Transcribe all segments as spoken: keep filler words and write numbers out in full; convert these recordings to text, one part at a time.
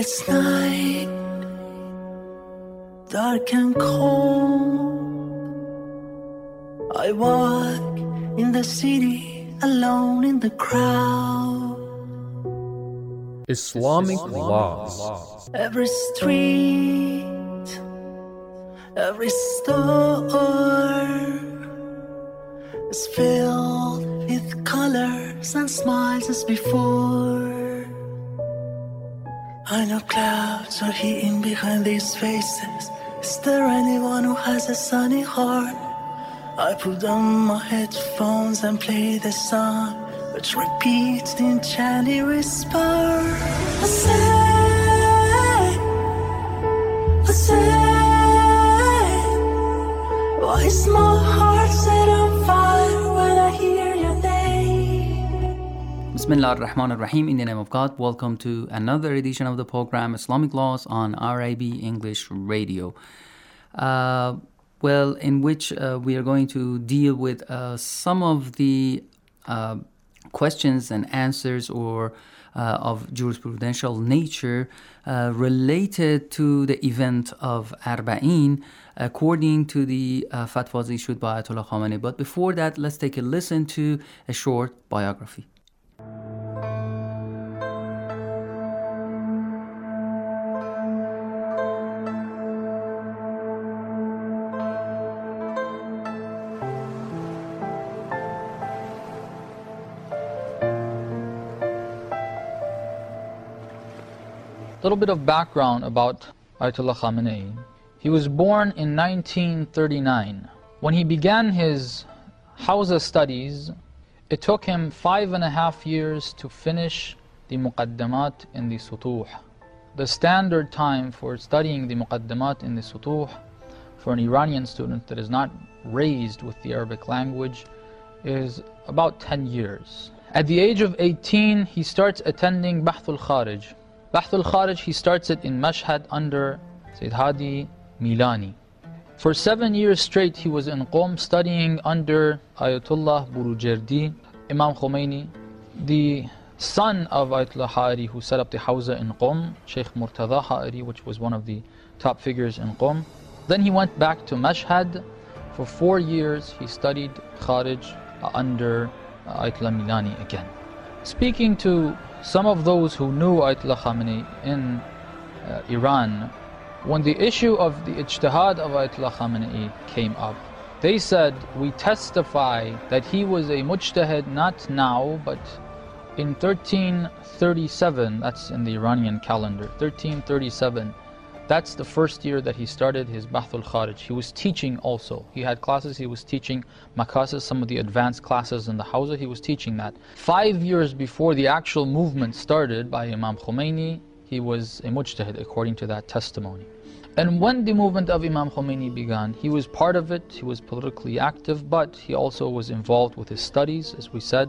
It's night, dark and cold. I walk in the city, alone in the crowd. Islamic laws. Every street, every store is filled with colors and smiles as before. I know clouds are hidden behind these faces. Is there anyone who has a sunny heart? I put on my headphones and play the song, which repeats the enchanted whisper. I say, I say, why is my heart set on fire when I hear your name? Bismillah ar-Rahman ar-Rahim. In the name of God, welcome to another edition of the program Islamic Laws on R I B English Radio. Uh, well, in which uh, we are going to deal with uh, some of the uh, questions and answers or uh, of jurisprudential nature uh, related to the event of Arba'in according to the uh, fatwas issued by Ayatollah Khamenei. But before that, let's take a listen to a short biography. A little bit of background about Ayatollah Khamenei. He was born in nineteen thirty-nine. When he began his Hawza studies, it took him five and a half years to finish the Muqaddamat in the Sutuh. The standard time for studying the Muqaddamat in the Sutuh for an Iranian student that is not raised with the Arabic language is about ten years. At the age of eighteen, he starts attending Bahthul Kharij. Bahthul Kharij, he starts it in Mashhad under Sayyid Hadi Milani. For seven years straight, he was in Qom studying under Ayatollah Burujerdi, Imam Khomeini, the son of Ayatollah Ha'ari who set up the Hawza in Qom, Sheikh Murtada Ha'ari, which was one of the top figures in Qom. Then he went back to Mashhad. For four years, he studied Kharij under Ayatollah Milani again. Speaking to some of those who knew Ayatollah Khamenei in uh, Iran, when the issue of the ijtihad of Ayatollah Khamenei came up, they said, we testify that he was a mujtahid not now, but in thirteen thirty-seven, that's in the Iranian calendar, thirteen thirty-seven, that's the first year that he started his Bahthul Kharij. He was teaching also. He had classes, he was teaching Makasis, some of the advanced classes in the Hawza, he was teaching that. Five years before the actual movement started by Imam Khomeini, he was a mujtahid according to that testimony. And when the movement of Imam Khomeini began, he was part of it, he was politically active, but he also was involved with his studies, as we said.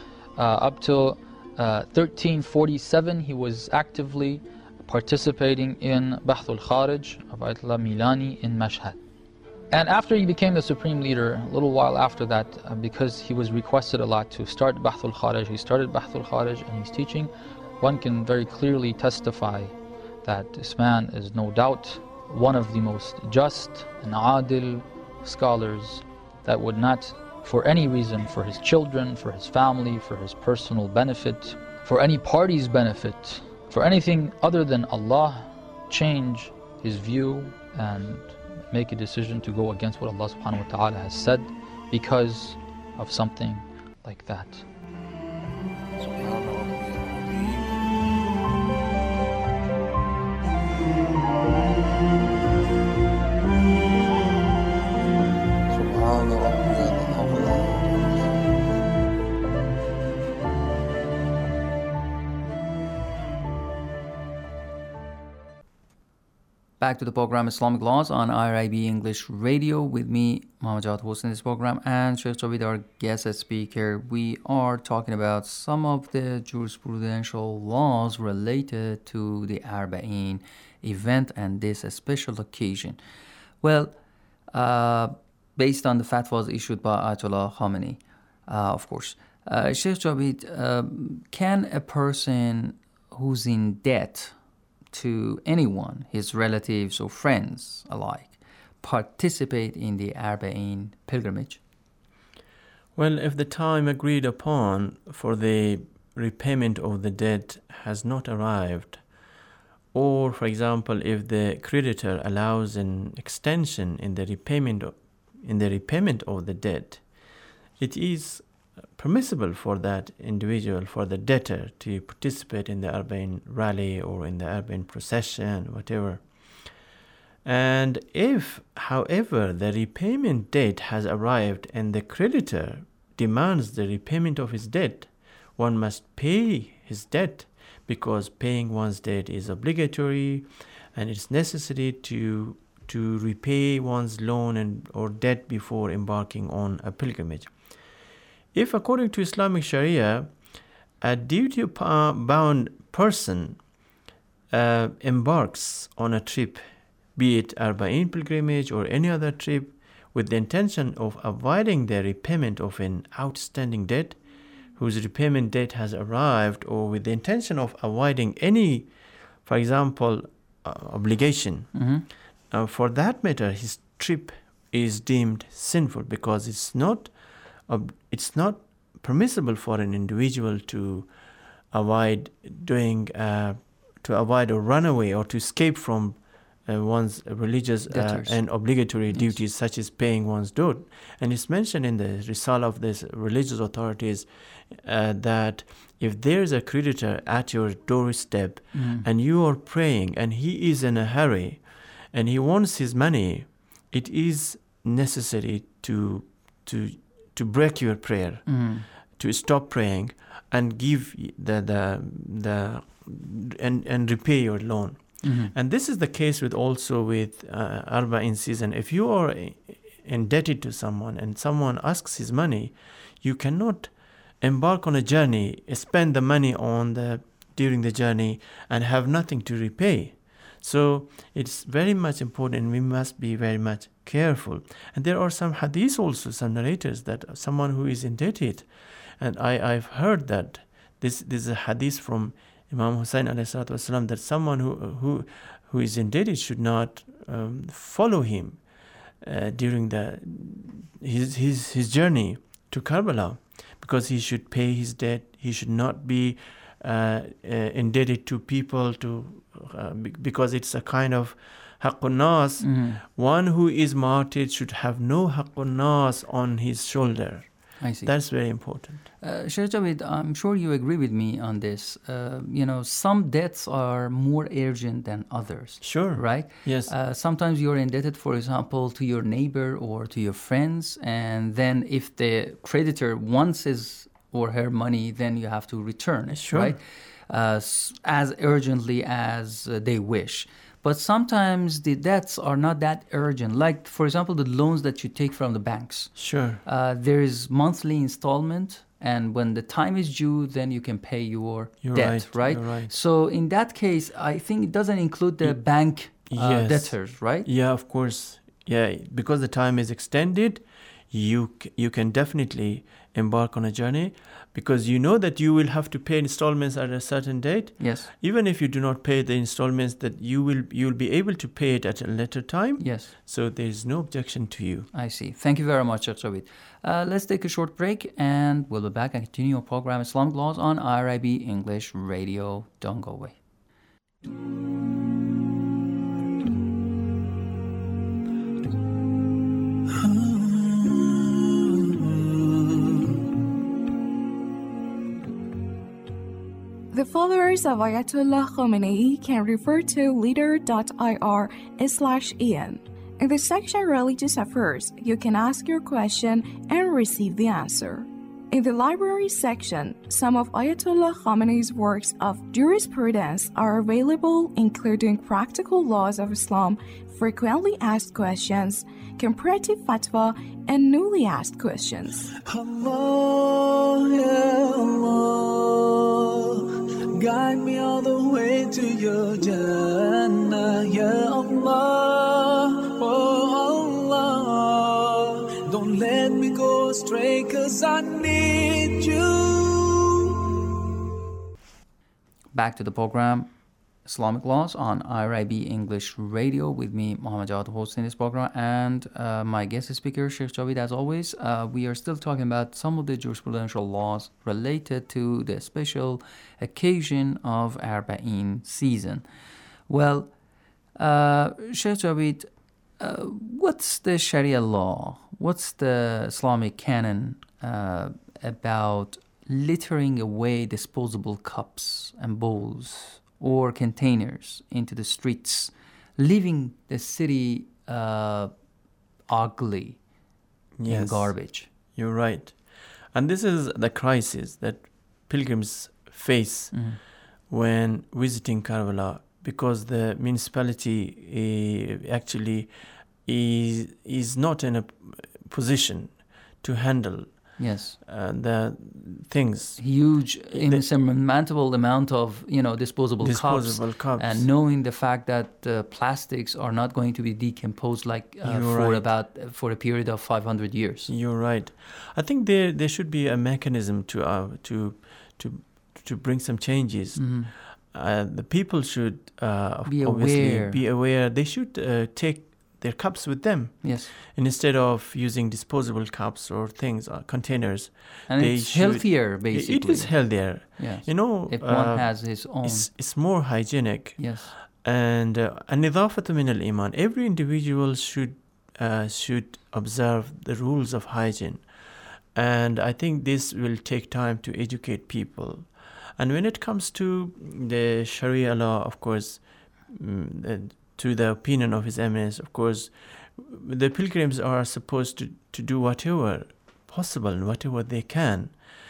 Uh, up till uh, thirteen forty-seven, he was actively participating in Bahthul Kharij of Ayatollah Milani in Mashhad. And after he became the supreme leader, a little while after that, uh, because he was requested a lot to start Bahthul Kharij, he started Bahthul Kharij and he's teaching. One can very clearly testify that this man is no doubt one of the most just and adil scholars that would not, for any reason, for his children, for his family, for his personal benefit, for any party's benefit, for anything other than Allah, change his view and make a decision to go against what Allah subhanahu wa ta'ala has said because of something like that. Back to the program Islamic Laws on R I B English Radio with me, Muhammad Jawad hosting this program, and Sheikh Javid, our guest speaker. We are talking about some of the jurisprudential laws related to the Arba'in event and this special occasion. Well, uh, based on the fatwas issued by Ayatollah Khamenei, uh, of course. Uh, Sheikh Javid, uh, can a person who's in debt to anyone, his relatives or friends alike, participate in the Arba'in pilgrimage? Well, if the time agreed upon for the repayment of the debt has not arrived, or, for example, if the creditor allows an extension in the repayment of, in the repayment of the debt, it is permissible for that individual, for the debtor, to participate in the Arba'in rally or in the Arba'in procession, whatever. And if, however, the repayment date has arrived and the creditor demands the repayment of his debt, one must pay his debt, because paying one's debt is obligatory and it's necessary to to repay one's loan and or debt before embarking on a pilgrimage. If, according to Islamic Sharia, a duty-bound person uh, embarks on a trip, be it Arba'in pilgrimage or any other trip, with the intention of avoiding the repayment of an outstanding debt, whose repayment date has arrived, or with the intention of avoiding any, for example, uh, obligation, Mm-hmm. uh, for that matter, his trip is deemed sinful, because it's not uh, it's not permissible for an individual to avoid doing uh, to avoid or run away or to escape from Uh, one's religious uh, and obligatory yes. duties, such as paying one's debt. And it's mentioned in the Risala of these religious authorities uh, that if there's a creditor at your doorstep mm. and you are praying and he is in a hurry and he wants his money, it is necessary to to to break your prayer, mm. to stop praying and give the the the and and repay your loan. Mm-hmm. And this is the case with also with uh, Arba'in season. If you are indebted to someone and someone asks his money, you cannot embark on a journey, spend the money on the during the journey and have nothing to repay. So it's very much important. We must be very much careful. And there are some hadiths also, some narrators, that someone who is indebted, and I, I've heard that this, this is a hadith from Imam Hussein alayhi salatu wasalam, that someone who who who is indebted should not um, follow him uh, during the his his his journey to Karbala, because he should pay his debt. He should not be uh, uh, indebted to people to uh, because it's a kind of haqqun nas. Mm-hmm. One who is martyred should have no haqqun nas on his shoulder. I see. That's very important. Uh, Sheikh Javed, I'm sure you agree with me on this. Uh, you know, some debts are more urgent than others. Sure. Right? Yes. Uh, sometimes you're indebted, for example, to your neighbor or to your friends, and then if the creditor wants his or her money, then you have to return it, Sure. right? Uh, as urgently as uh, they wish. But sometimes the debts are not that urgent. Like, for example, the loans that you take from the banks. Sure. Uh, there is monthly installment, and when the time is due, then you can pay your You're debt, right, right? you're right. So in that case, I think it doesn't include the Y- bank uh, yes. debtors, right? Yeah, of course. Yeah, because the time is extended, you c- you can definitely embark on a journey, because you know that you will have to pay installments at a certain date. Yes. Even if you do not pay the installments, that you will you will be able to pay it at a later time. Yes. So there is no objection to you. I see. Thank you very much, Sheikh Javed. Uh, let's take a short break, and we'll be back and continue our program Islamic Laws on R I B English Radio. Don't go away. The followers of Ayatollah Khamenei can refer to leader.ir slash en. In the section Religious Affairs, you can ask your question and receive the answer. In the library section, some of Ayatollah Khamenei's works of jurisprudence are available, including Practical Laws of Islam, Frequently Asked Questions, Comparative Fatwa, and Newly Asked Questions. Allah, ya Allah, guide me all the way to your Jannah, ya Allah, oh Allah, don't let me go astray, 'cause I need you. Back to the program Islamic Laws on R I B English Radio with me, Mohammed Jawad, hosting this program, and uh, my guest speaker, Sheikh Javed, as always. Uh, we are still talking about some of the jurisprudential laws related to the special occasion of Arba'een season. Well, uh, Sheikh Javed, uh, what's the Sharia law? What's the Islamic canon uh, about littering away disposable cups and bowls or containers into the streets, leaving the city uh, ugly Yes, in garbage? You're right. And this is the crisis that pilgrims face Mm. when visiting Karbala, because the municipality uh, actually is, is not in a position to handle Yes. uh, the things. Huge, insurmountable amount of, you know, disposable, Disposable cups. cups. And knowing the fact that uh, plastics are not going to be decomposed like uh, You're for right. about for a period of five hundred years. You're right. I think there there should be a mechanism to uh, to to to bring some changes. Mhm. Uh, the people should uh, Be obviously aware. be aware. They should uh, take their cups with them, Yes. and instead of using disposable cups or things, uh, containers. And They it's should- healthier, It- basically. It is healthier. Yes. You know, if uh, one has his own. it's, it's more hygienic. Yes. And uh, النظافة من الإيمان. Every individual should uh, should observe the rules of hygiene, and I think this will take time to educate people. And when it comes to the Sharia law, of course, mm, uh, to the opinion of His Eminence, of course, the pilgrims are supposed to, to do whatever possible, whatever they can,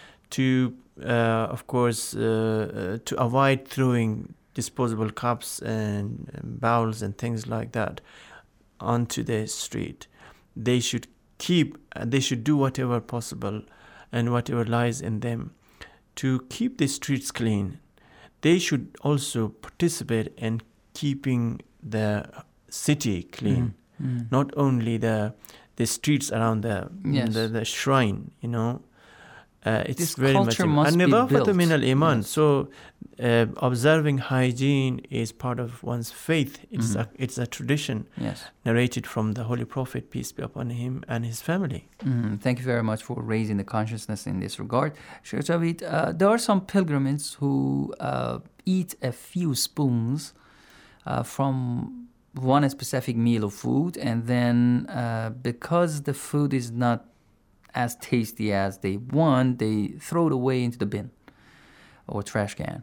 to uh, of course uh, uh, to avoid throwing disposable cups and, and bowls and things like that onto the street. They should keep, uh, they should do whatever possible and whatever lies in them to keep the streets clean. They should also participate in keeping the city clean, Mm. not only the the streets around the Yes. the, the shrine. You know, uh, it's This very much. culture must be النظافة built. من الإيمان. Yes. So, uh, observing hygiene is part of one's faith. It's Mhm. a it's a tradition Yes. narrated from the Holy Prophet, peace be upon him, and his family. Mm, thank you very much for raising the consciousness in this regard. Sheikh Javed, uh, there are some pilgrims who uh, eat a few spoons uh, from one specific meal of food, and then uh, because the food is not as tasty as they want, they throw it away into the bin or trash can.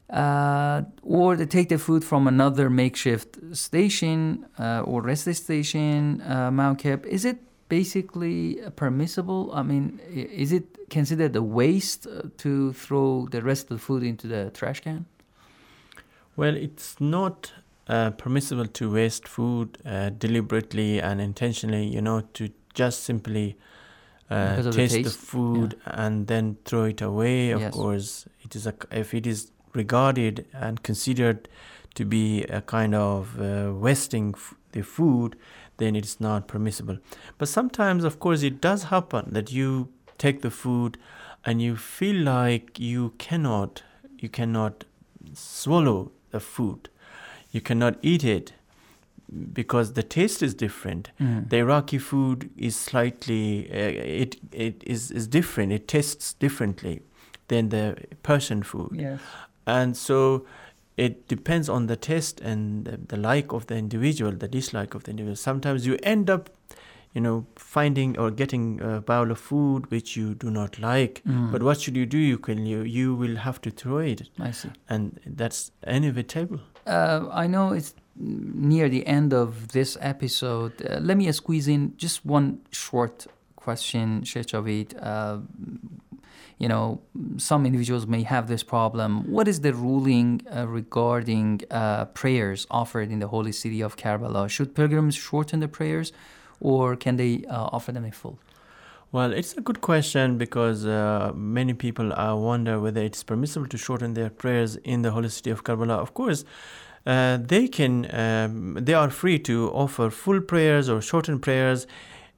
Uh, or they take the food from another makeshift station uh, or rest station, uh, Mount Kep. Is it basically permissible? I mean, i- is it considered a waste uh, to throw the rest of the food into the trash can? Well, it's not uh, permissible to waste food uh, deliberately and intentionally, you know, to just simply uh, Because of the taste the, taste? food and then throw it away. Of Yes. course, it is a, if it is regarded and considered to be a kind of uh, wasting f- the food, then it's not permissible. But sometimes, of course, it does happen that you take the food and you feel like you cannot, you cannot swallow the food. You cannot eat it because the taste is different. Mm. The Iraqi food is slightly, uh, it it is, is different. It tastes differently than the Persian food. Yes. And so it depends on the taste and the, the like of the individual, the dislike of the individual. Sometimes you end up, you know, finding or getting a bowl of food which you do not like. Mm. But what should you do? You can you you will have to throw it, I see. and that's inevitable. Uh, I know it's near the end of this episode. Uh, let me squeeze in just one short question, Sheikh Javed. Uh, you know, some individuals may have this problem. What is the ruling uh, regarding uh, prayers offered in the holy city of Karbala? Should pilgrims shorten the prayers, or can they uh, offer them in full? Well, it's a good question because uh, many people uh, wonder whether it's permissible to shorten their prayers in the holy city of Karbala. Of course, uh, they can. Um, they are free to offer full prayers or shortened prayers.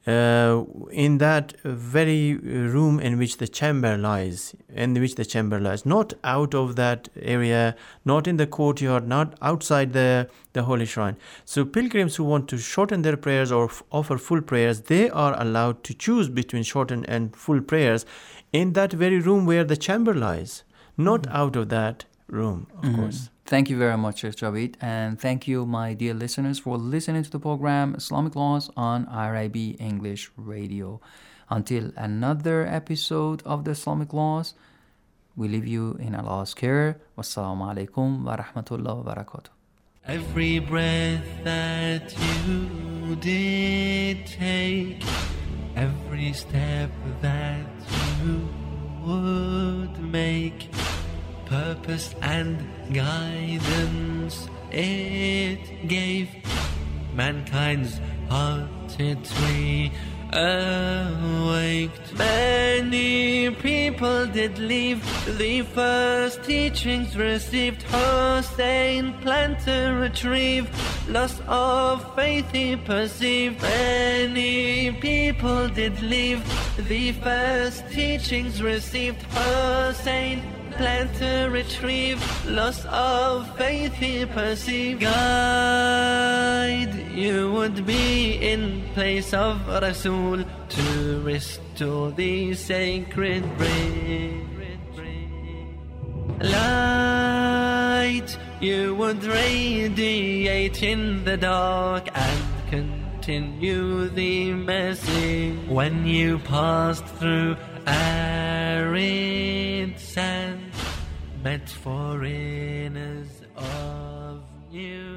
uh, in that very room in which the chamber lies, in which the chamber lies, not out of that area, not in the courtyard, not outside the, the holy shrine. So pilgrims who want to shorten their prayers or f- offer full prayers, they are allowed to choose between shortened and full prayers in that very room where the chamber lies, not mm-hmm. out of that room, of mm-hmm. course. Thank you very much, Sheikh Javid. And thank you, my dear listeners, for listening to the program Islamic Laws on R I B English Radio. Until another episode of the Islamic Laws, we leave you in Allah's care. Wassalamu alaikum wa rahmatullahi wa barakatuh. Every breath that you did take, every step that you would make, purpose and guidance it gave, mankind's hearted tree awaked. Many people did leave the first teachings received. Hussein planned to retrieve, loss of faith he perceived. Many people did leave the first teachings received. Hussein planned to retrieve, loss of faith he perceived. Guide you would be in place of Rasul to restore the sacred bread. Light you would radiate in the dark and continue the message. When you passed through arid sand, met foreigners of new